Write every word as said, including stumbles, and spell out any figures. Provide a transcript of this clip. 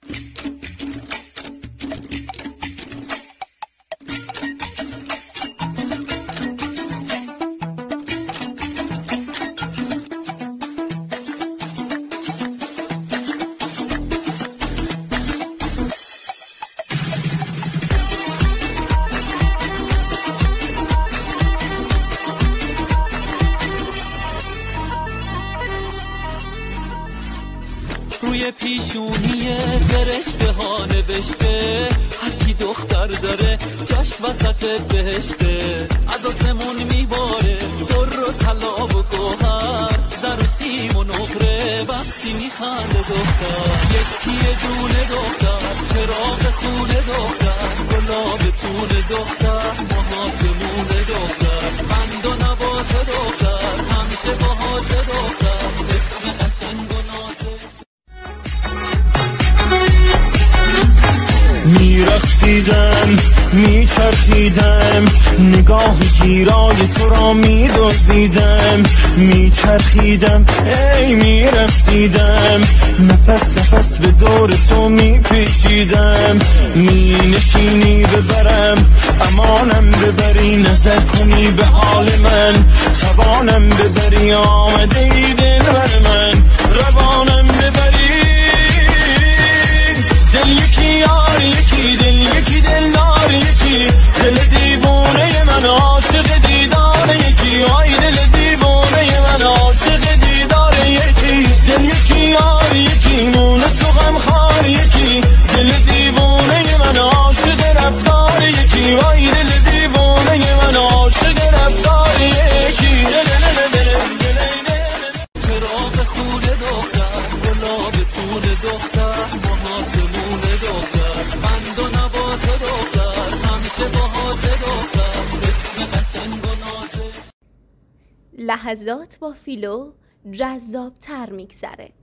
روی پیشونی فرشته ها نوشته هر کی دختر داره جاش وسط بهشته. از آسمون میباره در و طلا و گوهر، زر و سیم و نقره وقتی میخنده دختر. یکی دونه دختر، چراغ خونه دختر، گلاب تون دختر، محاسمون دختر، بند و نبات دختر، همیشه باهات دختر، اسم قشنگ و نازش. میرخصیدم میچرخیدم، نگاه گیرای تو را میدزدیدم. میچرخیدم ای میرخصیدم، نفس نفس به دور تو میپیچیدم. مینشینی ببرم امانم ببری، نظر کنی به حال من توانم ببری. آمده ای دل بر من روانم ببری. دل یکی یار یکی، دل یکی دل دار یکی، دل دیوانه من عاشق دیدار یکی. آی دل دیوانه من عاشق دیدار یکی. دل یکی یار یکی، مونس و غم خار یکی، دل دیوانه من عاشق رفتار یکی. آی دل دیوانه من عاشق رفتار یکی. چراغ خونه دختر، گلاب تون دختر، محاسمون دختر، بند و نبات دختر، همیشه باهات دختر، اسم قشنگ و نازش. لحظات با فیلو جذاب تر میگذره.